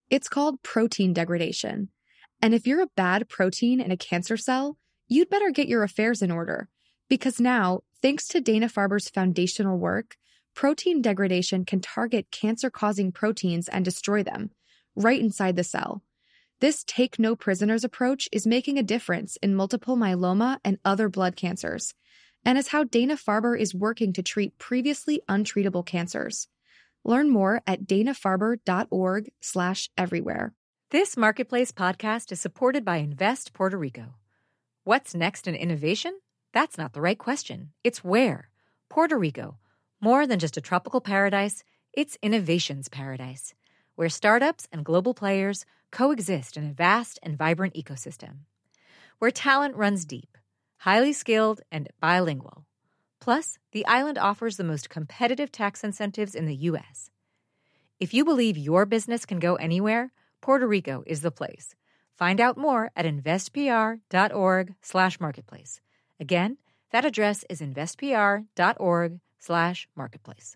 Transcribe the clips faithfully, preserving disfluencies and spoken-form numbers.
It's called protein degradation. And if you're a bad protein in a cancer cell, you'd better get your affairs in order. Because now, thanks to Dana-Farber's foundational work, protein degradation can target cancer-causing proteins and destroy them, right inside the cell. This take-no-prisoners approach is making a difference in multiple myeloma and other blood cancers, and is how Dana-Farber is working to treat previously untreatable cancers. Learn more at dana-farber.org slash everywhere. This Marketplace podcast is supported by Invest Puerto Rico. What's next in innovation? That's not the right question. It's where. Puerto Rico. More than just a tropical paradise, it's innovation's paradise, where startups and global players coexist in a vast and vibrant ecosystem. Where talent runs deep, highly skilled, and bilingual. Plus, the island offers the most competitive tax incentives in the U S. If you believe your business can go anywhere, Puerto Rico is the place. Find out more at investpr.org slash marketplace. Again, that address is investpr.org slash marketplace.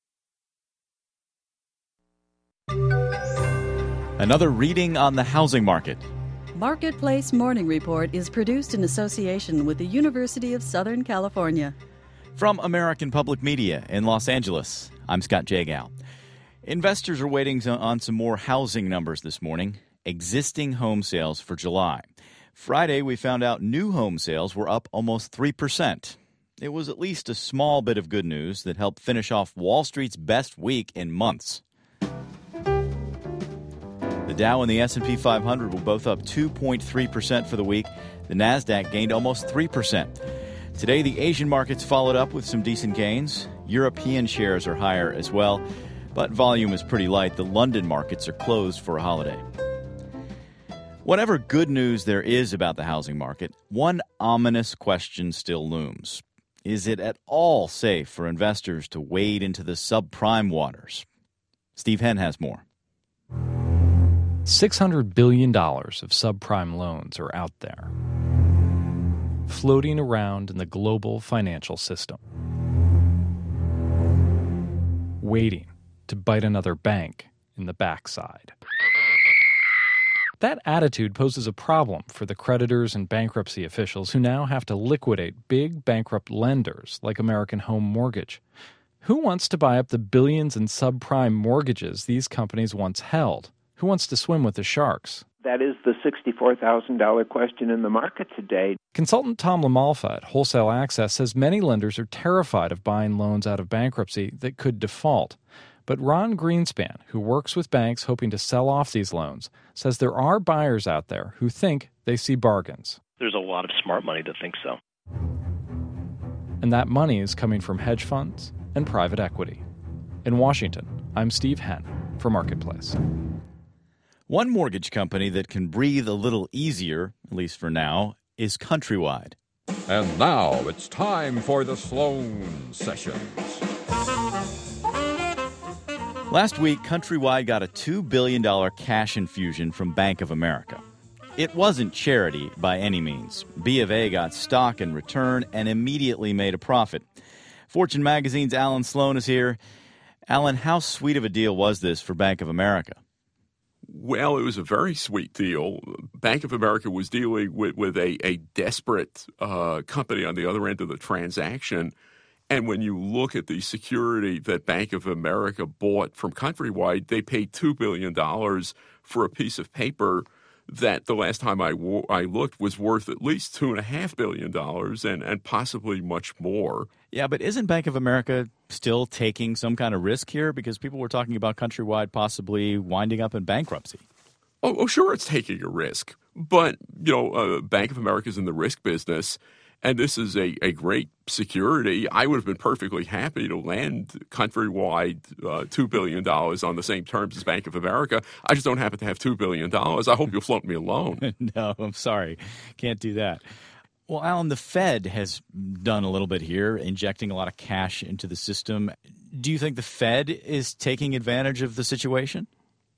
Another reading on the housing market. Marketplace Morning Report is produced in association with the University of Southern California. From American Public Media in Los Angeles, I'm Scott Jagow. Investors are waiting on some more housing numbers this morning. Existing home sales for July. Friday, we found out new home sales were up almost three percent. It was at least a small bit of good news that helped finish off Wall Street's best week in months. The Dow and the S and P five hundred were both up two point three percent for the week. The Nasdaq gained almost three percent. Today, the Asian markets followed up with some decent gains. European shares are higher as well, but volume is pretty light. The London markets are closed for a holiday. Whatever good news there is about the housing market, one ominous question still looms. Is it at all safe for investors to wade into the subprime waters? Steve Henn has more. six hundred billion dollars of subprime loans are out there, floating around in the global financial system, waiting to bite another bank in the backside. That attitude poses a problem for the creditors and bankruptcy officials who now have to liquidate big bankrupt lenders like American Home Mortgage. Who wants to buy up the billions in subprime mortgages these companies once held? Who wants to swim with the sharks? That is the sixty-four thousand dollars question in the market today. Consultant Tom LaMalfa at Wholesale Access says many lenders are terrified of buying loans out of bankruptcy that could default. But Ron Greenspan, who works with banks hoping to sell off these loans, says there are buyers out there who think they see bargains. There's a lot of smart money to think so. And that money is coming from hedge funds and private equity. In Washington, I'm Steve Henn for Marketplace. One mortgage company that can breathe a little easier, at least for now, is Countrywide. And now it's time for the Sloan Sessions. Last week, Countrywide got a two billion dollars cash infusion from Bank of America. It wasn't charity by any means. B of A got stock in return and immediately made a profit. Fortune Magazine's Alan Sloan is here. Alan, how sweet of a deal was this for Bank of America? Well, it was a very sweet deal. Bank of America was dealing with, with a, a desperate uh, company on the other end of the transaction. And when you look at the security that Bank of America bought from Countrywide, they paid two billion dollars for a piece of paper that the last time I, wo- I looked was worth at least two point five billion dollars and, and possibly much more. Yeah, but isn't Bank of America still taking some kind of risk here? Because people were talking about Countrywide possibly winding up in bankruptcy. Oh, oh sure, it's taking a risk. But, you know, uh, Bank of America is in the risk business. And this is a, a great security. I would have been perfectly happy to lend Countrywide uh, two billion dollars on the same terms as Bank of America. I just don't happen to have two billion dollars. I hope you'll float me a loan. No, I'm sorry. Can't do that. Well, Alan, the Fed has done a little bit here, injecting a lot of cash into the system. Do you think the Fed is taking advantage of the situation?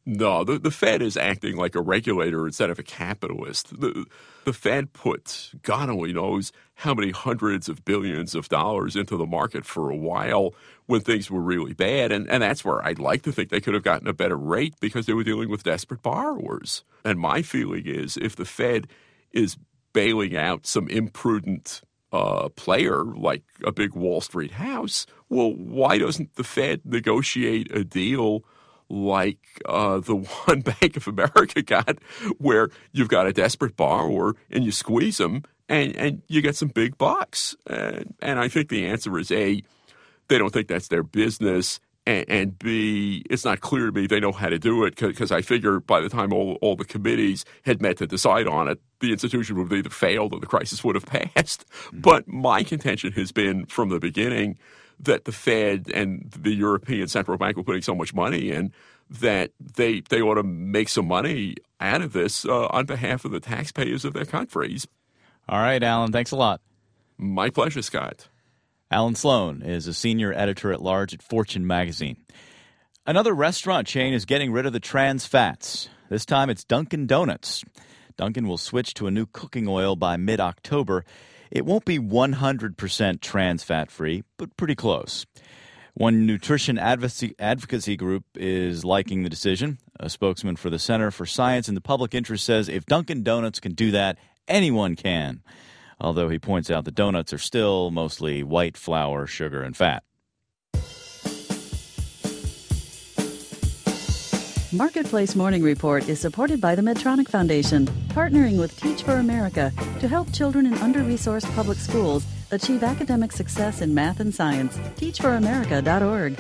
No, the, the Fed is acting like a regulator instead of a capitalist. The, the Fed put God only knows how many hundreds of billions of dollars into the market for a while when things were really bad. And, and that's where I'd like to think they could have gotten a better rate because they were dealing with desperate borrowers. And my feeling is if the Fed is bailing out some imprudent uh, player like a big Wall Street house, well, why doesn't the Fed negotiate a deal like uh, the one Bank of America got, where you've got a desperate borrower and you squeeze them and, and you get some big bucks? And, and I think the answer is A, they don't think that's their business, and, and B, it's not clear to me they know how to do it because I figure by the time all, all the committees had met to decide on it, the institution would have either failed or the crisis would have passed. Mm-hmm. But my contention has been from the beginning that the Fed and the European Central Bank were putting so much money in that they they ought to make some money out of this uh, on behalf of the taxpayers of their countries. All right, Alan, thanks a lot. My pleasure, Scott. Alan Sloan is a senior editor-at-large at Fortune magazine. Another restaurant chain is getting rid of the trans fats. This time it's Dunkin' Donuts. Dunkin' will switch to a new cooking oil by mid-October. It won't be one hundred percent trans fat-free, but pretty close. One nutrition advocacy, advocacy group is liking the decision. A spokesman for the Center for Science and the Public Interest says if Dunkin' Donuts can do that, anyone can. Although he points out the donuts are still mostly white flour, sugar, and fat. Marketplace Morning Report is supported by the Medtronic Foundation, partnering with Teach for America to help children in under-resourced public schools achieve academic success in math and science. teach for america dot org.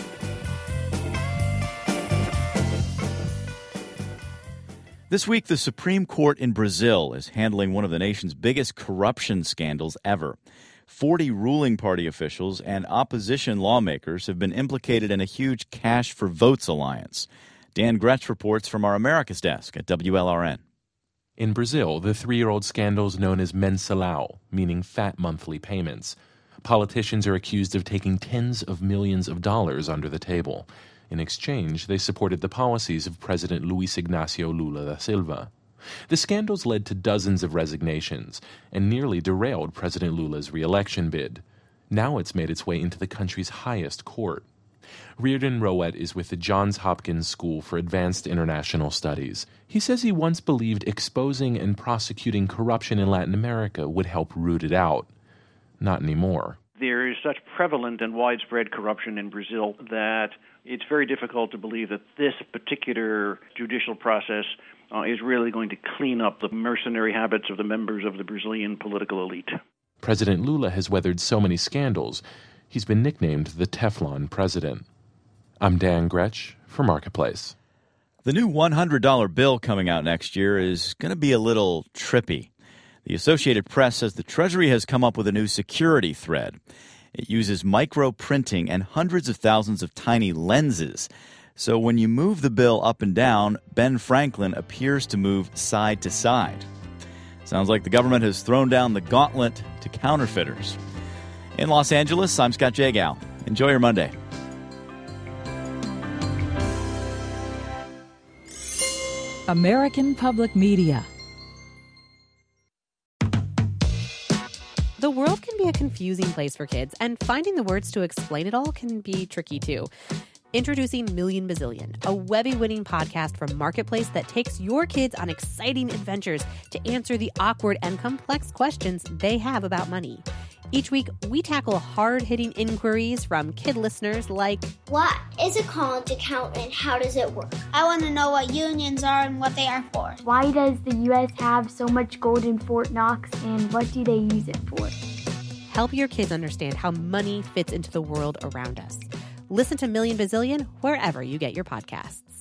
This week, the Supreme Court in Brazil is handling one of the nation's biggest corruption scandals ever. Forty ruling party officials and opposition lawmakers have been implicated in a huge Cash for Votes alliance. Dan Gretsch reports from our Americas desk at W L R N. In Brazil, the three-year-old scandal is known as mensalão, meaning fat monthly payments. Politicians are accused of taking tens of millions of dollars under the table. In exchange, they supported the policies of President Luiz Ignacio Lula da Silva. The scandals led to dozens of resignations and nearly derailed President Lula's re-election bid. Now it's made its way into the country's highest court. Reardon Rowett is with the Johns Hopkins School for Advanced International Studies. He says he once believed exposing and prosecuting corruption in Latin America would help root it out. Not anymore. There is such prevalent and widespread corruption in Brazil that it's very difficult to believe that this particular judicial process uh, is really going to clean up the mercenary habits of the members of the Brazilian political elite. President Lula has weathered so many scandals, he's been nicknamed the Teflon president. I'm Dan Gretsch for Marketplace. The new one hundred dollar bill coming out next year is going to be a little trippy. The Associated Press says the Treasury has come up with a new security thread. It uses micro printing and hundreds of thousands of tiny lenses. So when you move the bill up and down, Ben Franklin appears to move side to side. Sounds like the government has thrown down the gauntlet to counterfeiters. In Los Angeles, I'm Scott Jagow. Enjoy your Monday. American Public Media. The world can be a confusing place for kids, and finding the words to explain it all can be tricky too. Introducing Million Bazillion, a Webby-winning podcast from Marketplace that takes your kids on exciting adventures to answer the awkward and complex questions they have about money. Each week, we tackle hard-hitting inquiries from kid listeners like, what is a college account and how does it work? I want to know what unions are and what they are for. Why does the U S have so much gold in Fort Knox and what do they use it for? Help your kids understand how money fits into the world around us. Listen to Million Bazillion wherever you get your podcasts.